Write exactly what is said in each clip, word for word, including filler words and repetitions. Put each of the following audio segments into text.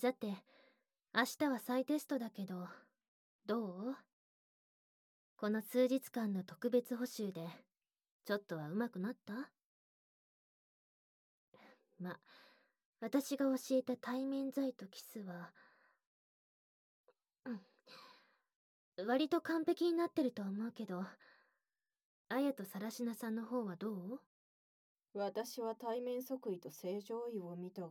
さて、明日は再テストだけど、どう？この数日間の特別補習で、ちょっとは上手くなった？ま、私が教えた対面剤とキスは、うん、割と完璧になってると思うけど、あやとさらしなさんの方はどう？ 私は対面即位と正常位を見たが、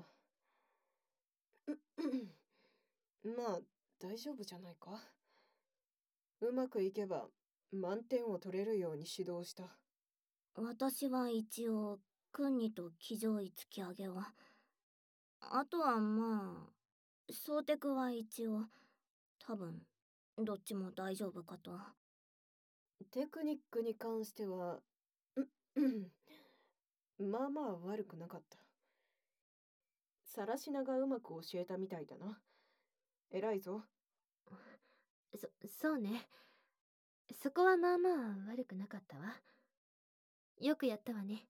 まあ、大丈夫じゃないか。うまくいけば、満点を取れるように指導した。 私は一応、クンニと騎乗位突き上げを。あとはまあ、ソーテクは一応、多分、どっちも大丈夫かと。 テクニックに関しては、まあまあ悪くなかった。サラシナがうまく教えたみたいだな。偉いぞ。 そ、そうね。そこはまあまあ悪くなかったわ。よくやったわね。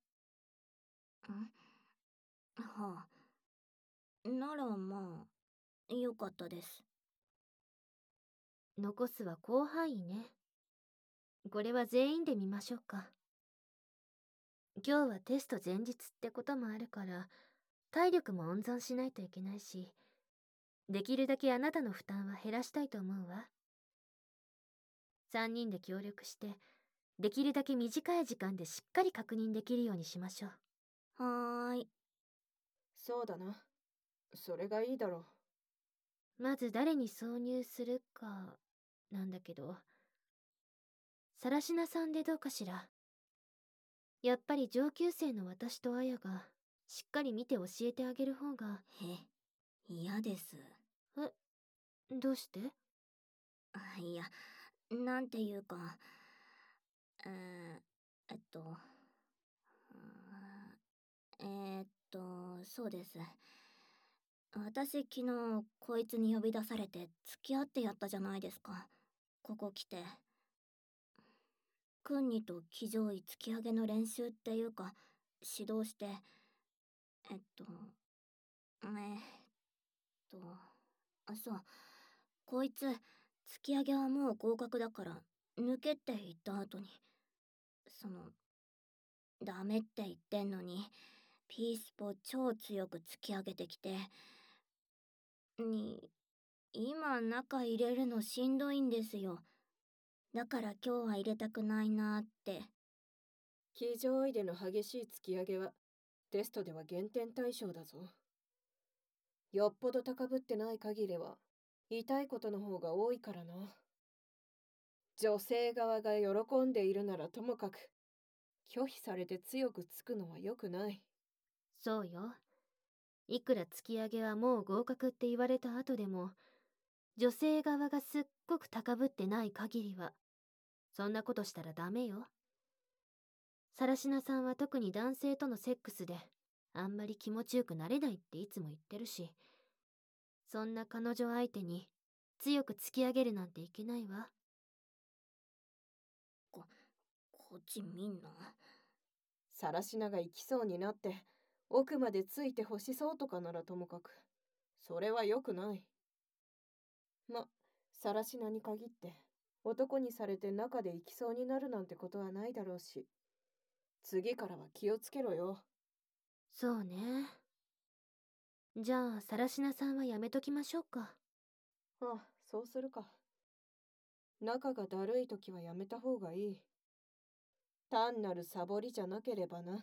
んはあ。ならまあ、よかったです。 残すは広範囲ね。これは全員で見ましょうか。今日はテスト前日ってこともあるから、体力も温存しないといけないし、できるだけあなたの負担は減らしたいと思うわ。さんにんで協力して、できるだけ短い時間でしっかり確認できるようにしましょう。 はーい。 そうだな。それがいいだろう。まず誰に挿入するか、なんだけど、さらしなさんでどうかしら。やっぱり上級生の私とあやが、しっかり見て教えてあげる方が。 え、嫌です。 え、どうして？ あ、いや、なんていうか、えー、えっと、えーっと、そうです。私昨日こいつに呼び出されて付き合ってやったじゃないですか。ここ来て。クンニと騎乗位突き上げの練習っていうか、指導して、えっと、えーっと、あ、そう。こいつ、突き上げはもう合格だから、抜けって言った後に、その、ダメって言ってんのに、ピースポ超強く突き上げてきて、に、今中入れるのしんどいんですよ。だから今日は入れたくないなーって。 騎乗位での激しい突き上げは、テストでは減点対象だぞ。よっぽど高ぶってない限りは、痛いことの方が多いからな。女性側が喜んでいるならともかく、拒否されて強くつくのは良くない。 そうよ。いくら突き上げはもう合格って言われた後でも、女性側がすっごく高ぶってない限りは、そんなことしたらダメよ。さらしなさんは特に男性とのセックスで、あんまり気持ちよくなれないっていつも言ってるし、そんな彼女相手に強く突き上げるなんていけないわ。 こ、こっち見んな。 さらしなが行きそうになって、奥までついて欲しそうとかならともかく、それは良くない。ま、さらしなに限って、男にされて中で行きそうになるなんてことはないだろうし、次からは気をつけろよ。 そうね。じゃあ、さらしなさんはやめときましょうか。 ああ、そうするか。仲がだるい時はやめた方がいい。単なるサボりじゃなければな。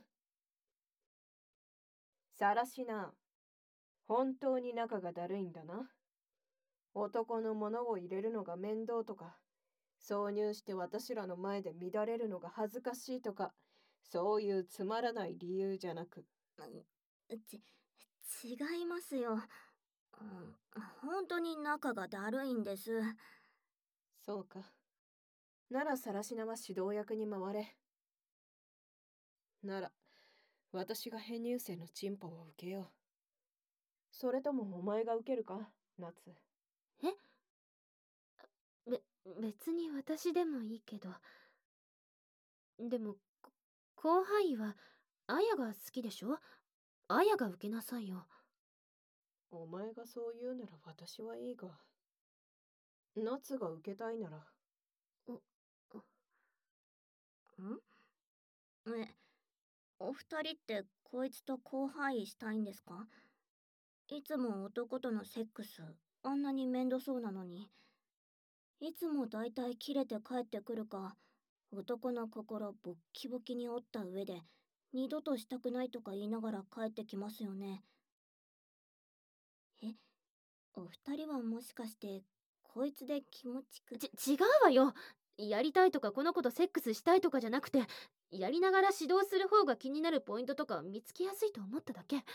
さらしな、本当に仲がだるいんだな。男のものを入れるのが面倒とか、挿入して私らの前で乱れるのが恥ずかしいとか、そういうつまらない理由じゃなく。 ち、違いますよ。うん、本当に仲がだるいんです。 そうか。ならさらしなは指導役に回れ。なら、私が編入生のチンポを受けよう。それともお前が受けるか、夏。 え？べ、別に私でもいいけど。でも、こ広範囲は、あやが好きでしょ？あやが受けなさいよ。 お前がそう言うなら私はいいが。夏が受けたいなら。 んえ、お二人ってこいつと交配したいんですか？いつも男とのセックス、あんなに面倒そうなのに。いつもだいたい切れて帰ってくるか、男の心ボッキボキに折った上で、二度としたくないとか言いながら帰ってきますよね。え、お二人はもしかして、こいつで気持ちく。 ち、違うわよ。やりたいとかこの子とセックスしたいとかじゃなくて、やりながら指導する方が気になるポイントとか見つけやすいと思っただけ。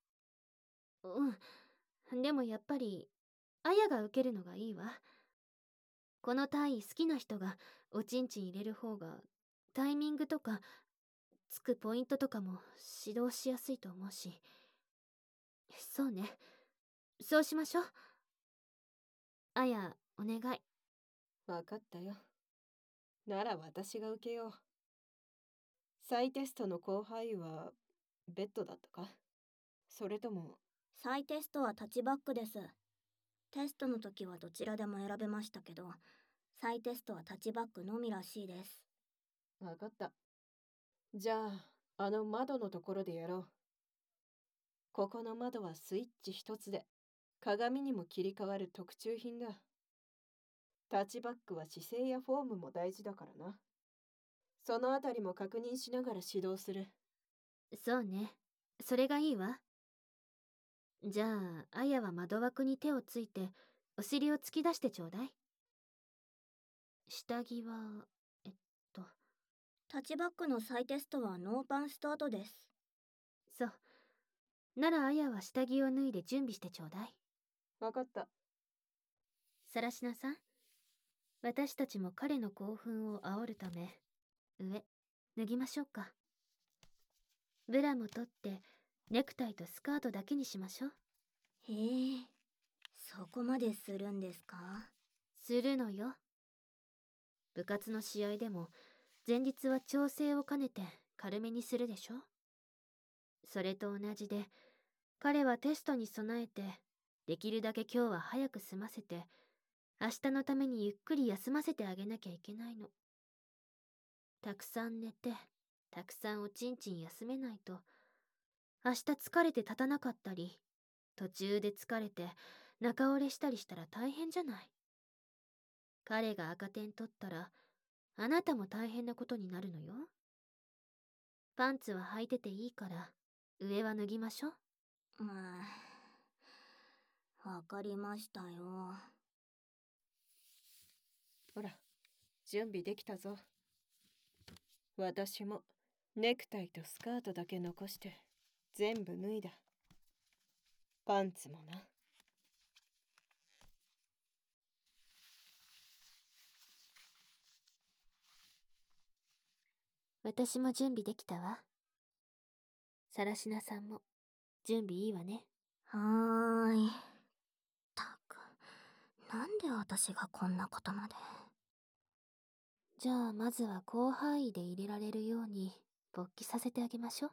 うん。でもやっぱり、あやが受けるのがいいわ。この体位好きな人がおちんちん入れる方が、タイミングとか、つくポイントとかも指導しやすいと思うし。そうね。そうしましょう。あや、お願い。 わかったよ。なら私が受けよう。再テストの後輩はベッドだったか？それとも。 再テストはタッチバックです。テストの時はどちらでも選べましたけど、再テストはタッチバックのみらしいです。 わかった。じゃあ、あの窓のところでやろう。ここの窓はスイッチ一つで鏡にも切り替わる特注品だ。タッチバックは姿勢やフォームも大事だからな。そのあたりも確認しながら指導する。 そうね。それがいいわ。じゃあ、あやは窓枠に手をついて、お尻を突き出してちょうだい。下着は、えっと。 タッチバックの再テストはノーパンスタートです。 そう。ならあやは下着を脱いで準備してちょうだい。 わかった。 さらしなさん。私たちも彼の興奮を煽るため、上、脱ぎましょうか。ブラも取って、ネクタイとスカートだけにしましょう。 へえ、そこまでするんですか？ するのよ。部活の試合でも、前日は調整を兼ねて軽めにするでしょ。それと同じで、彼はテストに備えて、できるだけ今日は早く済ませて、明日のためにゆっくり休ませてあげなきゃいけないの。たくさん寝て、たくさんおちんちん休めないと、明日疲れて立たなかったり、途中で疲れて中折れしたりしたら大変じゃない。彼が赤点取ったら、あなたも大変なことになるのよ。パンツは履いてていいから、上は脱ぎましょう。 まあ、わかりましたよ。 ほら、準備できたぞ。私もネクタイとスカートだけ残して全部脱いだ。パンツもな。 私も準備できたわ。さらしなさんも準備いいわね。 はーい。たく、なんで私がこんなことまで。 じゃあまずは広範囲で入れられるように勃起させてあげましょう。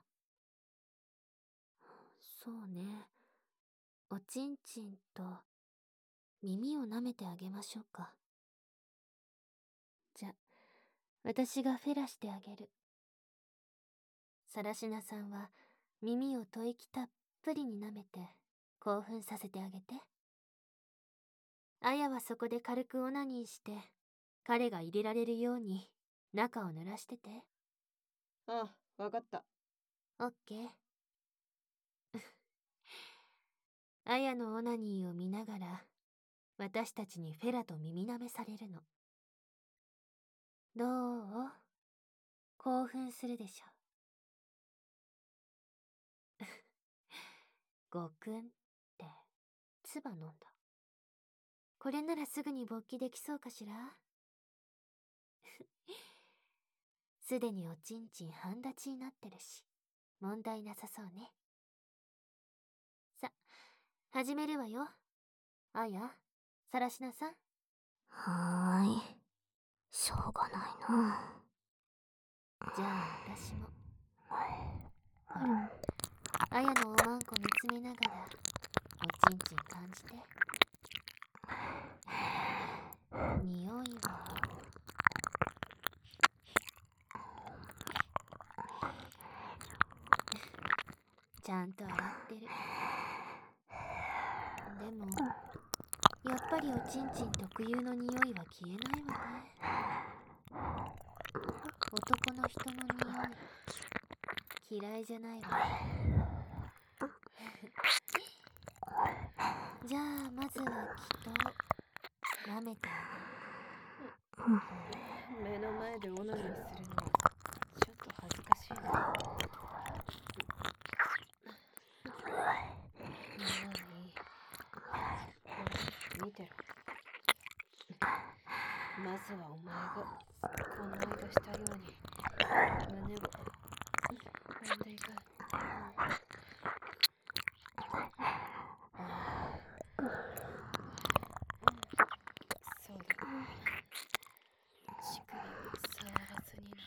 そうね。おちんちんと耳を舐めてあげましょうか。じゃ、私がフェラしてあげる。さらしなさんは耳を吐息たっぷりに舐めて興奮させてあげて。あやはそこで軽くオナニーして彼が入れられるように中を濡らしてて。 ああ、わかった。 オッケー。あやのオナニーを見ながら私たちにフェラと耳舐めされるの。どう？興奮するでしょ。ごくんって唾飲んだ。これならすぐに勃起できそうかしら。すでにおちんちん半立ちになってるし問題なさそうね。さ、始めるわよ。あや、さらしなさん。 はーい。しょうがないな。 じゃあ私も。ほら、あやのおまんこ見つめながらおちんちん感じて。匂いはちゃんと洗ってる。でもやっぱりおちんちん特有の匂いは消えないわね。男の人の匂い嫌いじゃないわ。じゃあまずはきっと舐めてあげる。 目の前でオナニーするのはちょっと恥ずかしいな。見てろ。まずはお前がこの間したように胸を揉んでいく。そうだ。乳首を触らずにな。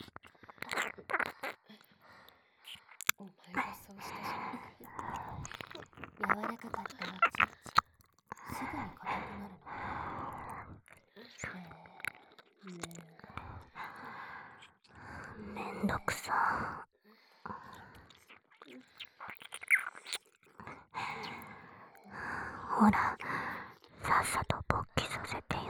お前がそうしたじゃないか。 柔らかかったおちんちんすぐに硬くなるの。 めんどくさ。ほら、さっさと勃起させてよ。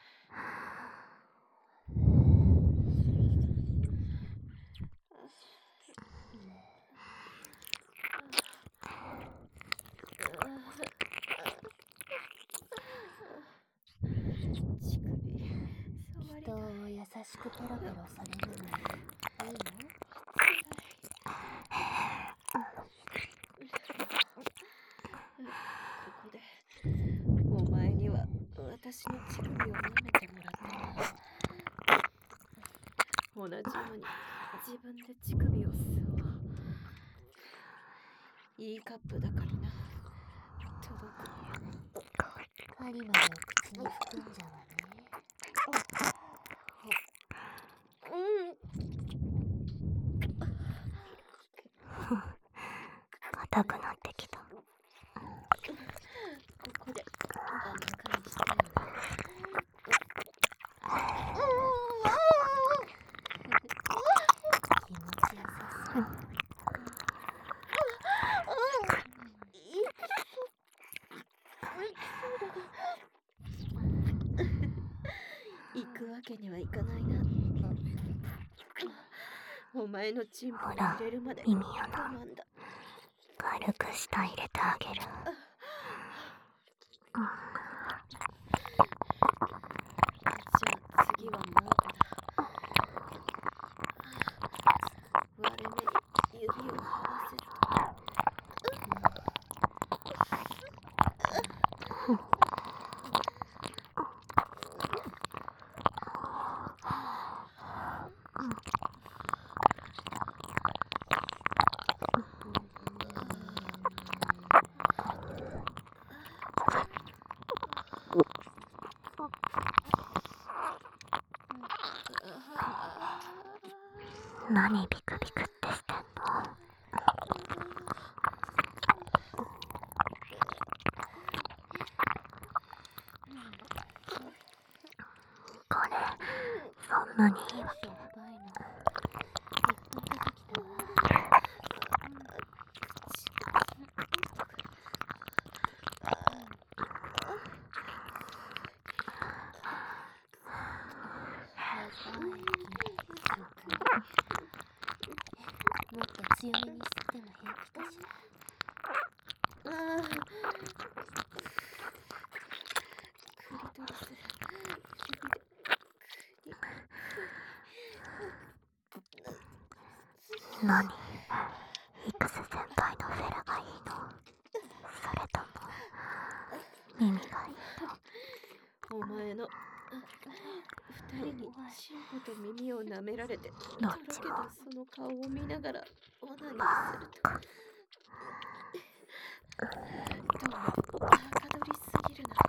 人を優しくペロペロされるのいいの？ ここでお前には私の乳首を舐めてもらったな。同じように自分で乳首を吸おう。いいカップだからな。届く。 針までお口に含んじゃうわね。 硬くなってきた。 ここであの感じだよね。 気持ちよさそう。 行くわけにはいかないな。お前のチンポに入れるまで意味や我な。 慢だ。 軽く舌入れてあげる。 じゃあ次はマウコだ。割れ目に指をはわせると。 何ビクビクってしてんの？これそんなにいいわけ？ しょっぱいのいっぱい出てきたわ。もっと強めに吸っても平気かしら。 ああ。クリトリス。 何？イクス先輩のフェラがいいの？それとも耳がいいの？お前の二人にチンポと耳を舐められてどとろけっちもたその顔を見ながらオナニーすると、どうもはかどりすぎるな。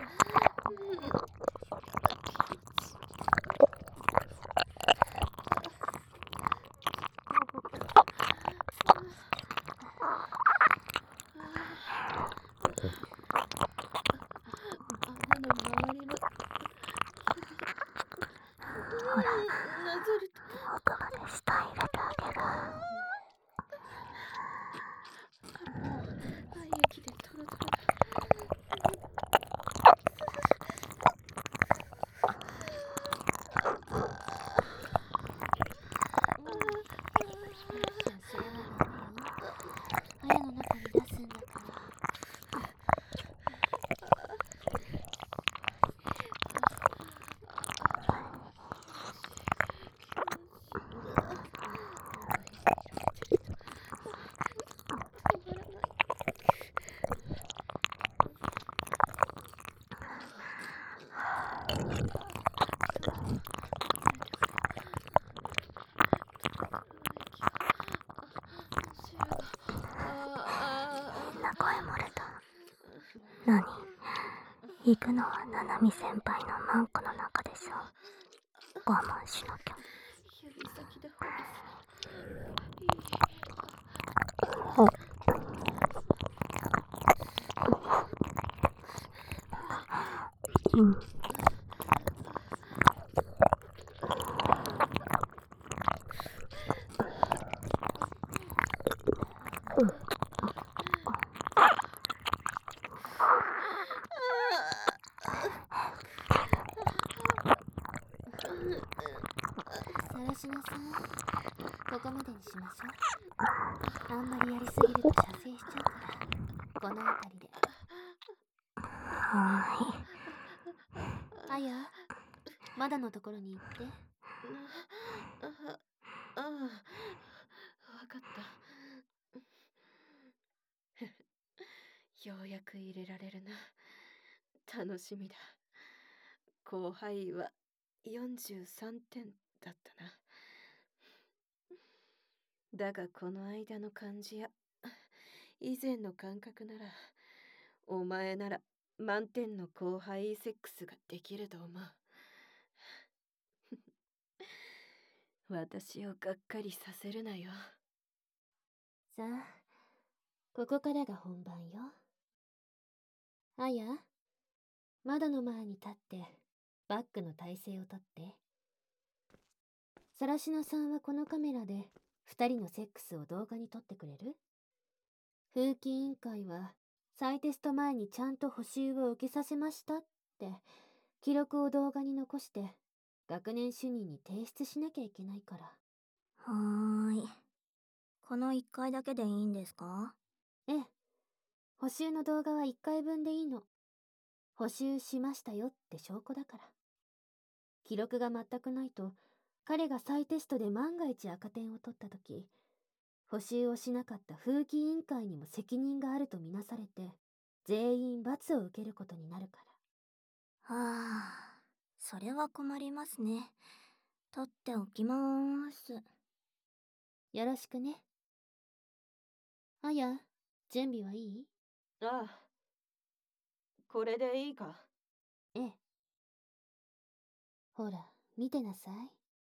行くのは七海先輩のマンコの中でしょ。我慢しなきゃ。 指先でほぐすの。うん。 しなさい。ここまでにしましょう。あんまりやりすぎると射精しちゃうから、この辺りで。 はーい。 あや、まだのところに行って。 ああ、ああ、わかった。ようやく入れられるな。楽しみだ。後輩はよんじゅうさんてんだったな。だがこの間の感じや以前の感覚なら、お前なら満点の後輩セックスができると思う。私をがっかりさせるなよ。 さあ、ここからが本番よ。あや、窓の前に立ってバックの体勢をとって。さらしのさんはこのカメラで二人のセックスを動画に撮ってくれる？風紀委員会は再テスト前にちゃんと補習を受けさせましたって記録を動画に残して学年主任に提出しなきゃいけないから。 はーい。このいっかいだけでいいんですか？ ええ。補習の動画はいっかいぶんでいいの。補習しましたよって証拠だから。記録が全くないと、彼が再テストで万が一赤点を取った時、補習をしなかった風紀委員会にも責任があるとみなされて、全員罰を受けることになるから。 はあ、それは困りますね。取っておきまーす。 よろしくね。あや、準備はいい？ ああ。これでいいか？ ええ。ほら、見てなさい。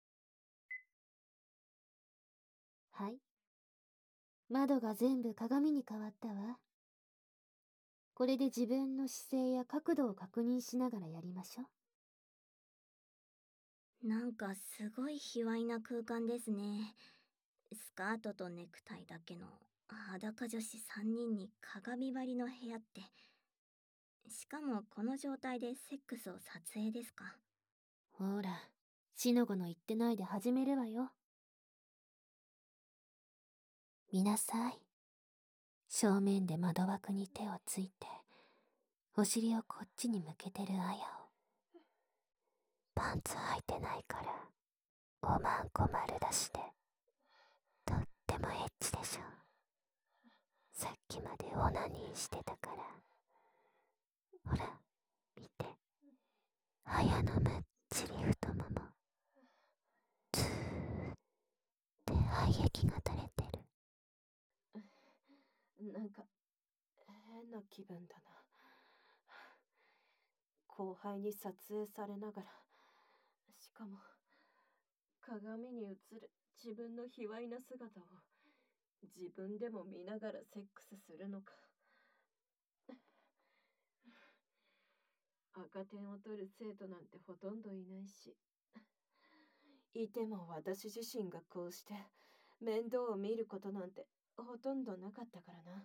はい。窓が全部鏡に変わったわ。これで自分の姿勢や角度を確認しながらやりましょう。 なんかすごい卑猥な空間ですね。スカートとネクタイだけの裸女子さんにんに鏡張りの部屋って。しかもこの状態でセックスを撮影ですか？ ほら、しのごの言ってないで始めるわよ。見なさい。正面で窓枠に手をついて、お尻をこっちに向けてるあやを。パンツ履いてないから、おまんこ丸出しで、とってもエッチでしょ。さっきまでオナニーしてたから。ほら、見て。あやのむっちり太もも。ずーって廃液が垂れてる。 なんか変な気分だな。後輩に撮影されながら、しかも鏡に映る自分の卑猥な姿を自分でも見ながらセックスするのか。赤点を取る生徒なんてほとんどいないし、いても私自身がこうして面倒を見ることなんてほとんどなかったからな。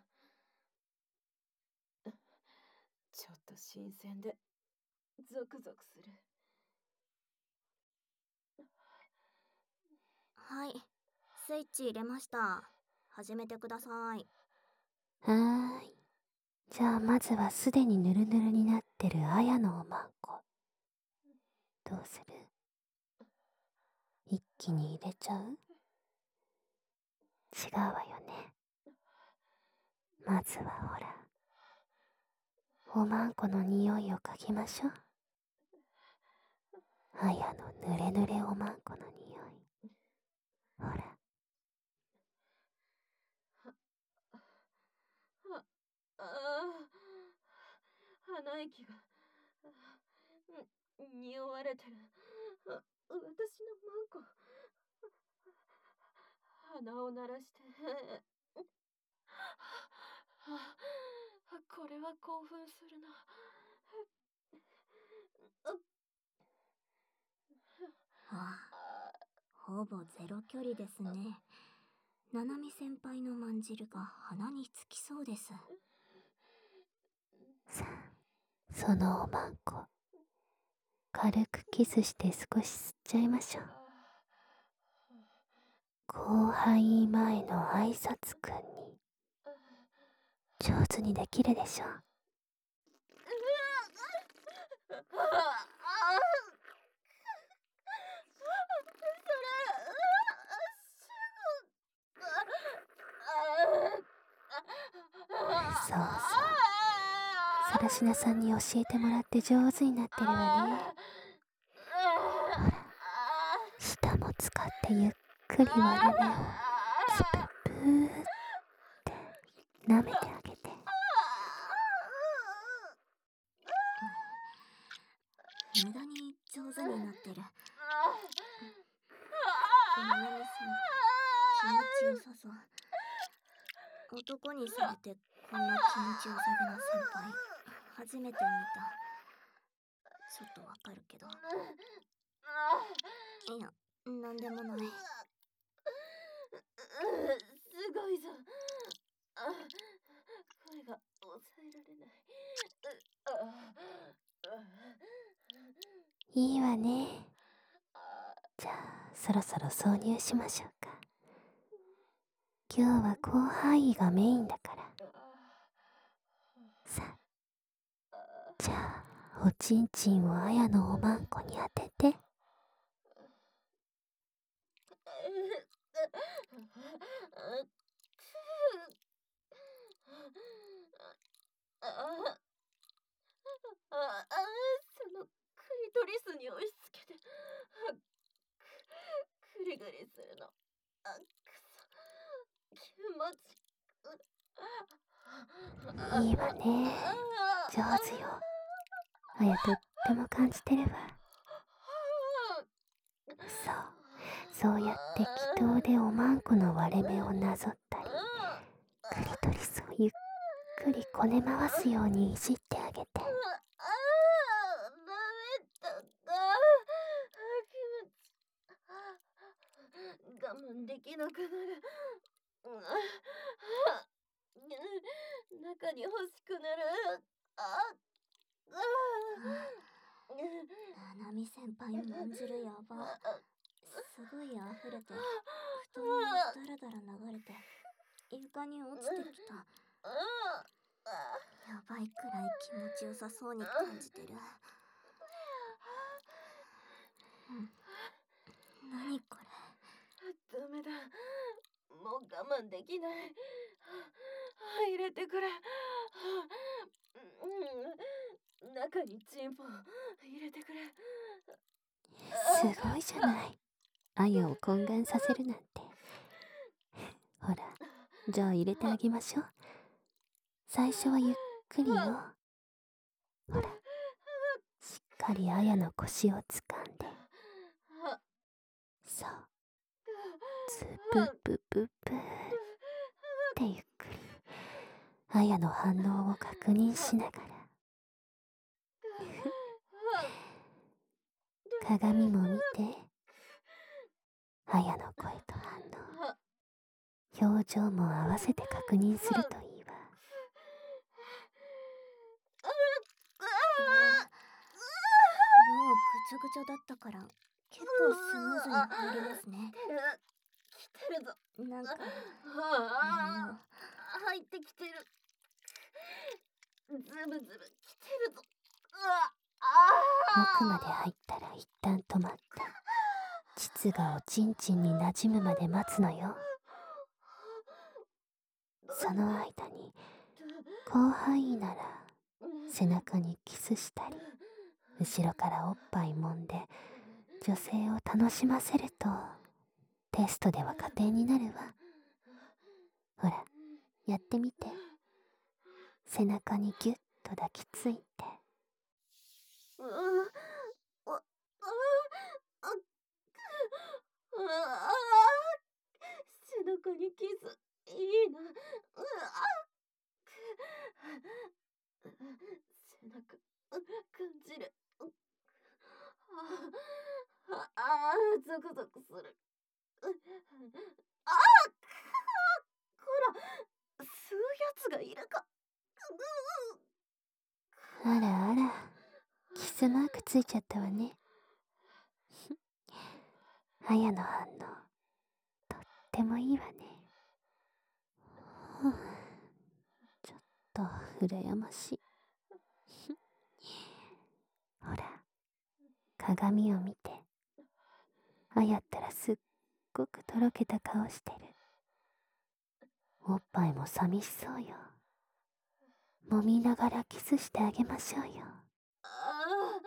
ちょっと新鮮でゾクゾクする。 はい、スイッチ入れました。始めてください。 はーい。じゃあまずはすでにヌルヌルになってるあやのおまんこ。どうする？一気に入れちゃう？違うわよね。まずはほら、おまんこの匂いを嗅ぎましょう。あやのぬれぬれおまんこの匂い。ほら。 ああ、鼻息が匂われてる。私のマンコ。鼻を鳴らして。これは興奮するな。 ああ、ほぼゼロ距離ですね。ナナミ先輩のまんじるが鼻につきそうです。 さあ、そのおまんこ、軽くキスして少し吸っちゃいましょう。後輩前の挨拶くんに上手にできるでしょう。そうそう、ソラシナさんに教えてもらって上手になってるわね。ほら、舌も使ってゆっくり割れ目をスププーって舐めてあげて。 無駄に上手になってる。ナナミさん、気持ちよさそう。男にされてこんな気持ちよさげな先輩、初めて見た。ちょっとわかるけど。いや、なんでもない。 すごいぞ。声が抑えられない。 いいわね。じゃあそろそろ挿入しましょうか。今日は広範囲がメインだから。さあ、じゃあおちんちんをあやのおまんこに当てて。 そのクリトリスに押し付けてクリグリするの。あ、くそ、気持ちいいわね。上手よ。あやとっても感じてるわ。そう、そうやって気筒でおまんこの割れ目をなぞったり、クリトリスをゆっくりこね回すようにいじってあげて。 我慢できなくなる。中に欲しくなる。あナナミ先輩まんじるやば。すごい溢れて、太ももだらだら流れて、床に落ちてきた。やばいくらい気持ちよさそうに感じてる。何これ。 ダメだ。もう我慢できない。入れてくれ。中にチンポ入れてくれ。 すごいじゃない。あやを懇願させるなんて。ほら、じゃあ入れてあげましょう。最初はゆっくりよ。ほら、しっかりあやの腰をつかんで。そう。ズブブブブーってゆっくりあやの反応を確認しながら。鏡も見て。あやの声と反応、表情も合わせて確認するといいわ。 もうぐちゃぐちゃだったから結構スムーズに入りますね。 来てるぞ。 なんかああ、入ってきてる。ズブズブ来てるぞ。 奥まで入ったら一旦止まって膣がおちんちんになじむまで待つのよ。その間に広範囲なら背中にキスしたり、後ろからおっぱい揉んで女性を楽しませるとテストでは加点になるわ。ほら、やってみて。背中にギュッと抱きついて。 あ、背中にキス、いいな。うあ、背中、感じる。ああ、ゾクゾクする。ああ、ほら、吸うやつがいるか。 あらあら、キスマークついちゃったわね。あやの反応、とってもいいわね。ふう、ちょっと羨ましい。ほら、鏡を見て。あやったらすっごくとろけた顔してる。おっぱいも寂しそうよ。揉みながらキスしてあげましょうよ。 ああ、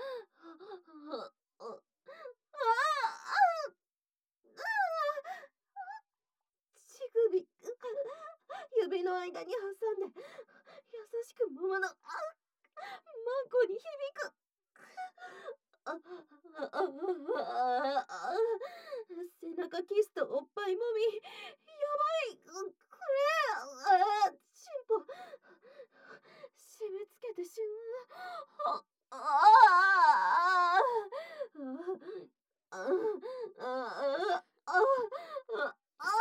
乳首、指の間に挟んで優しく揉むの、あ、マンコに響く。あああああ、背中キスとおっぱいもみ、やばい、これ、あ、チンポ締め付けてしまう。ああああああ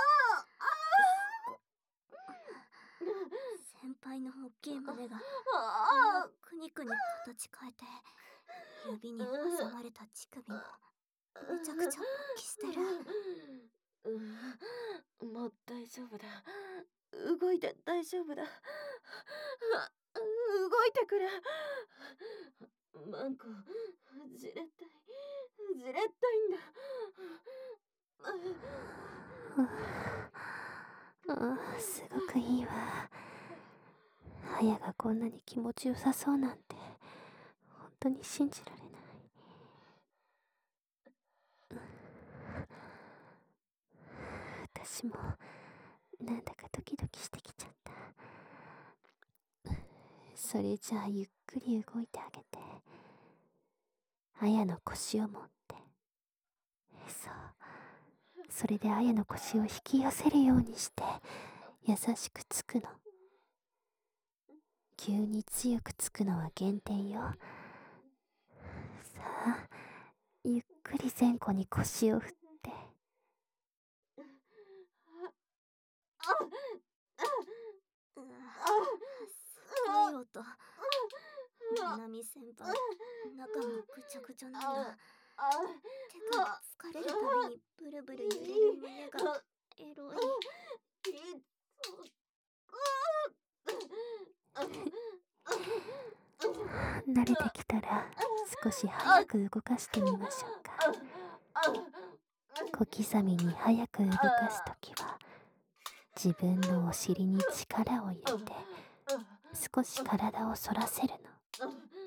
先輩の大きい胸があくにくに形変えて、指に挟まれた乳首もめちゃくちゃ勃起してる。 うん、もう大丈夫だ。動いて大丈夫だ。動いてくれ。マンコ、じれったい、じれったいんだ。 ああ、すごくいいわ。あやがこんなに気持ちよさそうなんて本当に信じられない。私もなんだかドキドキしてきちゃった。それじゃあゆっくり動いてあげて、あやの腰を持って、そう、それであやの腰を引き寄せるようにして優しくつくの。急に強くつくのは減点よ。さあ、ゆっくり前後に腰を振って。 すごい音。ななみ先輩、中もぐちゃぐちゃなんだ。手が疲れるたびにブルブル揺れる胸がエロい。 慣れてきたら少し早く動かしてみましょうか。小刻みに早く動かすときは自分のお尻に力を入れて少し体を反らせるの。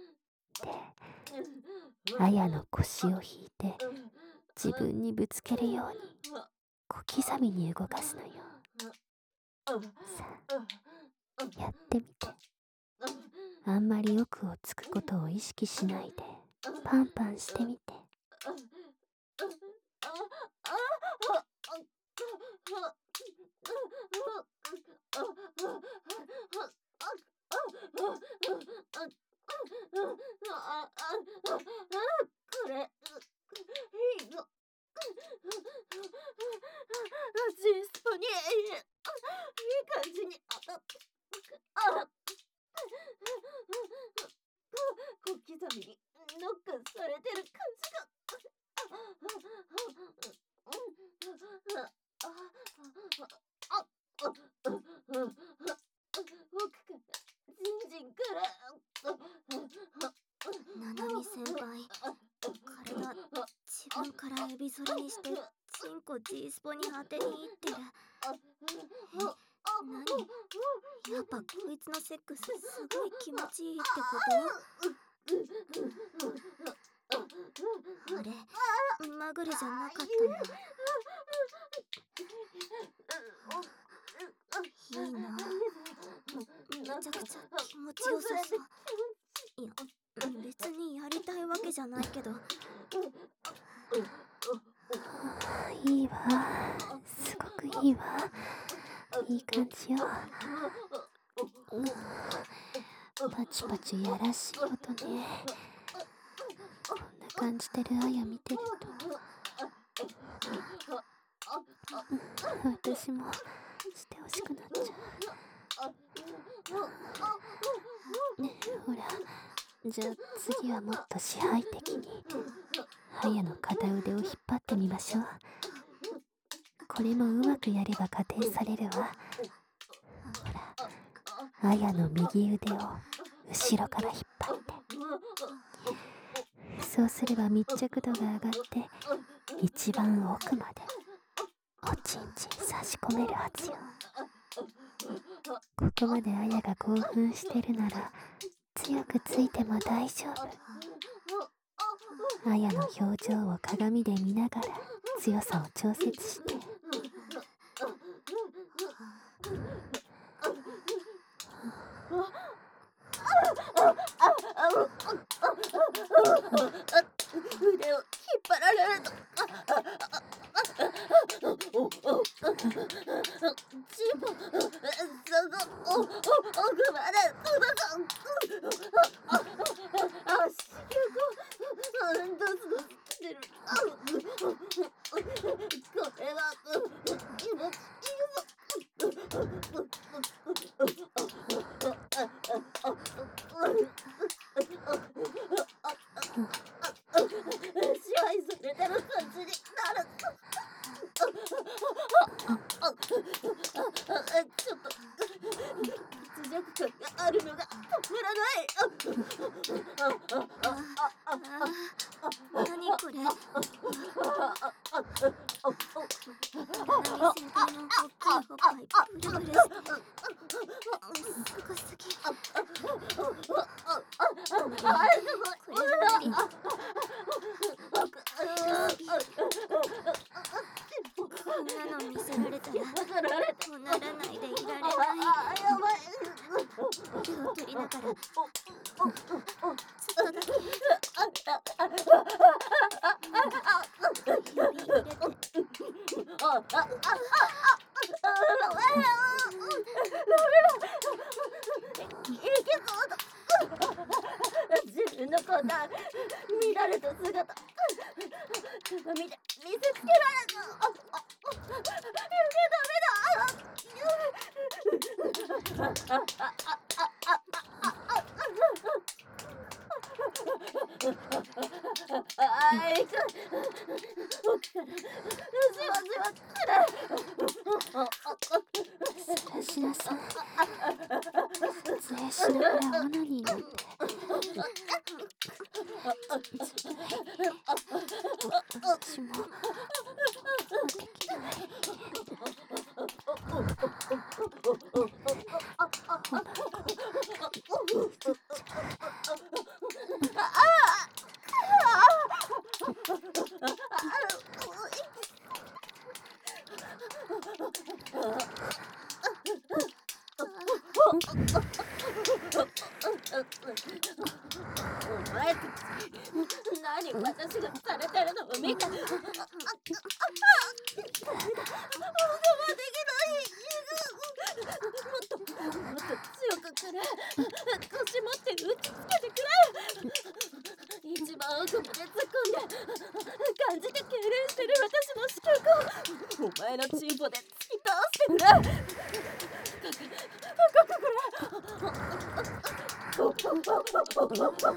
で、あやの腰を引いて自分にぶつけるように小刻みに動かすのよ。さあ、やってみて。あんまり奥をつくことを意識しないでパンパンしてみて。 これいいぞ。ジスポにいい感じに当たって、あ、小刻みにノックされてる感じが。奥からジンジンから。 ななみ先輩、体自分からエビ反りにしてチンコ G スポに当てにいってる。え、何？やっぱこいつのセックスすごい気持ちいいってこと？あれ、まぐれじゃなかったんだ。いいな。めちゃくちゃ気持ちよさそう。いや、別にやりたいわけじゃないけど。 いいわ、すごくいいわ。いい感じよ。うん、パチパチやらしい音ね。こんな感じてるあや見てると、うん、私もしてほしくなっちゃう。ね、ほら、じゃあ次はもっと支配的にあやの片腕を引っ張ってみましょう。これもうまくやれば加点されるわ。ほら、あやの右腕を後ろから引っ張って、そうすれば密着度が上がって一番奥までおちんちん差し込めるはずよ。ここまであやが興奮してるなら強くついても大丈夫。あやの表情を鏡で見ながら強さを調節して。 腕を引っ張られるとチンポ、そこ、お、奥まで届く。あ、あ、子宮口、ドスドスしてる。これは気持ちいいぞ。支配されてる感じになる。ちょっと屈辱感があるのがたまらない。 何これ。七海先輩の大きいおっぱいブルブルしてすごすぎ。これは無理。こんなの見せられたらこうならないでいられない。手を取りながらちょっとだけ指入れて。 自分のこんな乱れた姿鏡で見せつけられた。あいかん。奥からじわじわくらそらしなさい。撮影しながらオナニーなんて私もできない。 お前たち何私がされてるのを見た。我慢できない。もっともっと強くくれ。腰持って打ちつけてくれ。一番奥まで突っ込んで感じて痙攣してる私の子宮口お前のチンポで突き倒してくれ。深くくれ。 こんな奥激しく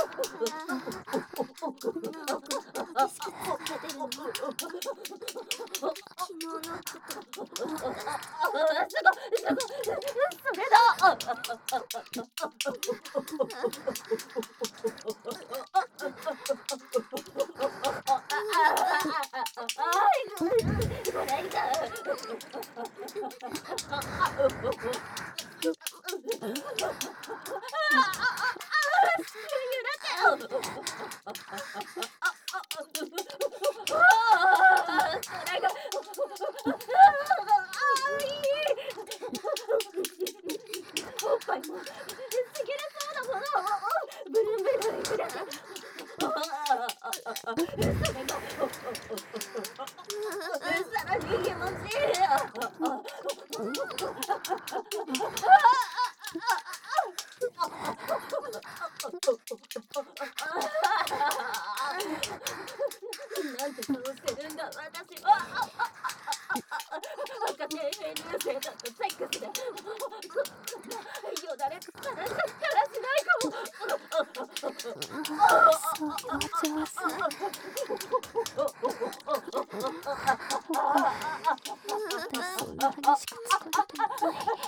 出てるの。昨日のことそれだ。 そう気持ち悪い。私そんな激しく疲れてない。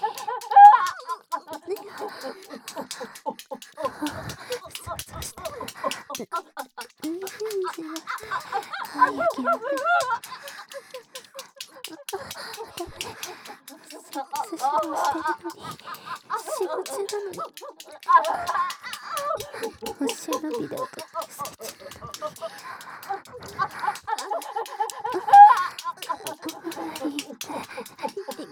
想像したら返事が早くやる。セックス指導してるのに仕事中なのに教えのビデオ撮ってる最中なのに痛い痛い。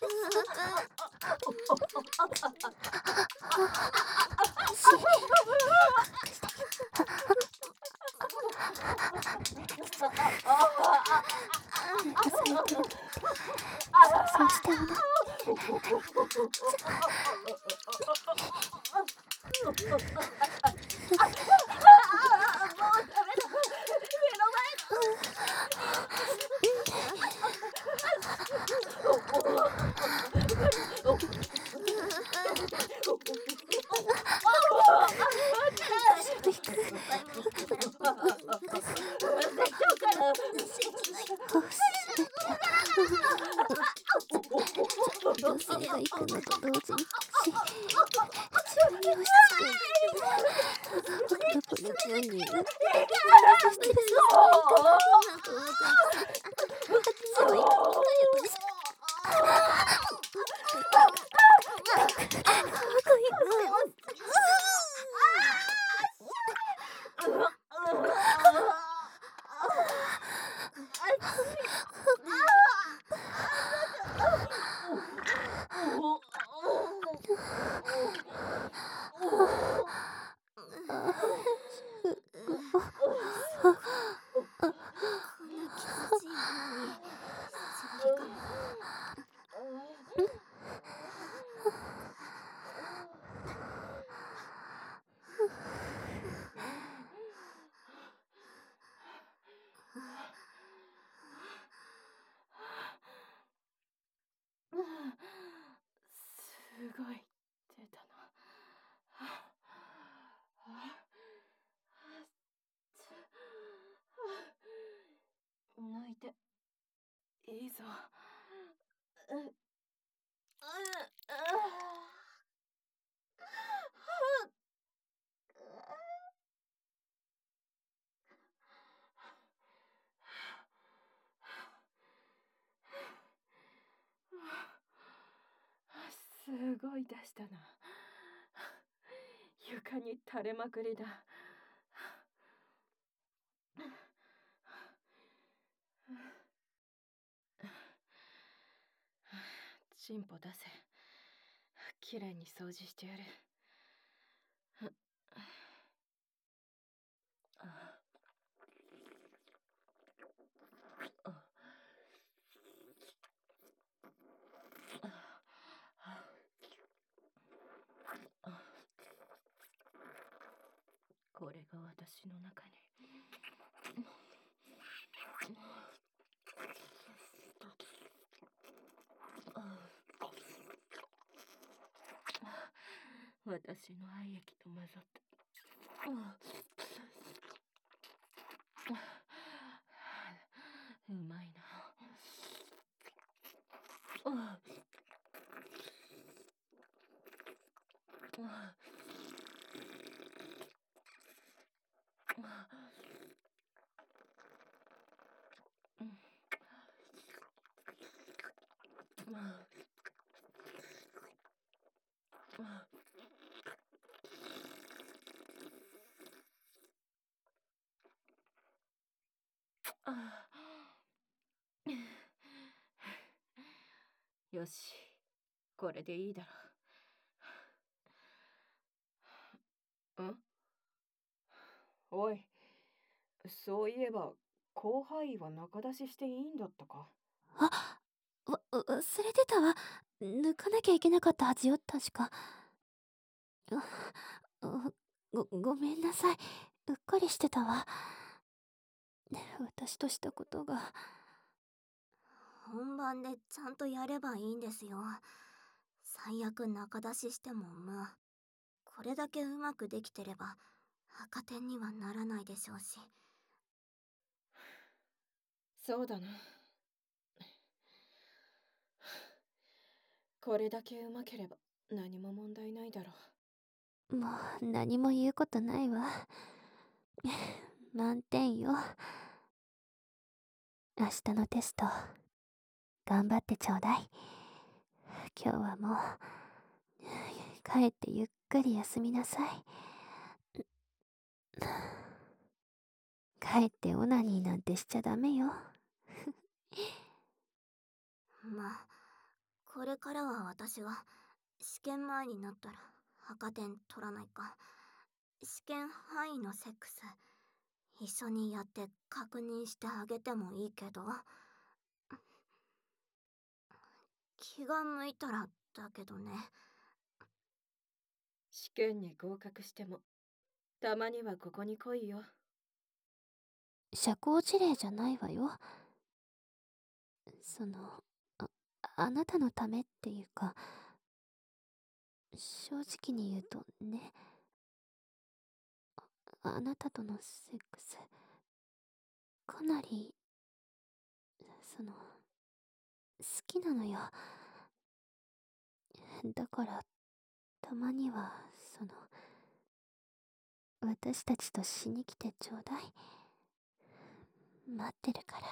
そうしてもら女性が行くのと同時に自分に押し付ける。これじゅうにんがしてる。 すごい出たな。抜いていいぞ。すごい出したな。床に垂れまくりだ。チンポ出せ。きれいに掃除してやる。これが私の中に。私の愛液と混ざった。うまいな。よし、これでいいだろう。ん？おい、そういえば後輩は中出ししていいんだったか？ あ、わ、忘れてたわ。抜かなきゃいけなかったはずよ、確か。ご、ごめんなさい。うっかりしてたわ。私としたことが。本番でちゃんとやればいいんですよ。最悪中出ししても無。これだけうまくできてれば赤点にはならないでしょうし。 そうだな。これだけうまければ何も問題ないだろもう何も言うことないわ。満点よ。明日のテスト頑張ってちょうだい。今日はもう帰ってゆっくり休みなさい。帰ってオナニーなんてしちゃダメよ。 まあ、これからは私は試験前になったら赤点取らないか、試験範囲のセックス一緒にやって確認してあげてもいいけど、気が向いたらだけどね。 試験に合格してもたまにはここに来いよ。 社交辞令じゃないわよ。そのあ、あなたのためっていうか、正直に言うとね、あ、あなたとのセックスかなりその好きなのよ。だからたまにはその私たちとしに来てちょうだい。待ってるから。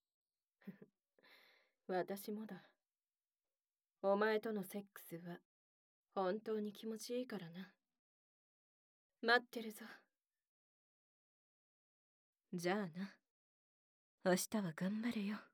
私もだ。お前とのセックスは本当に気持ちいいからな。待ってるぞ。じゃあな。明日は頑張れよ。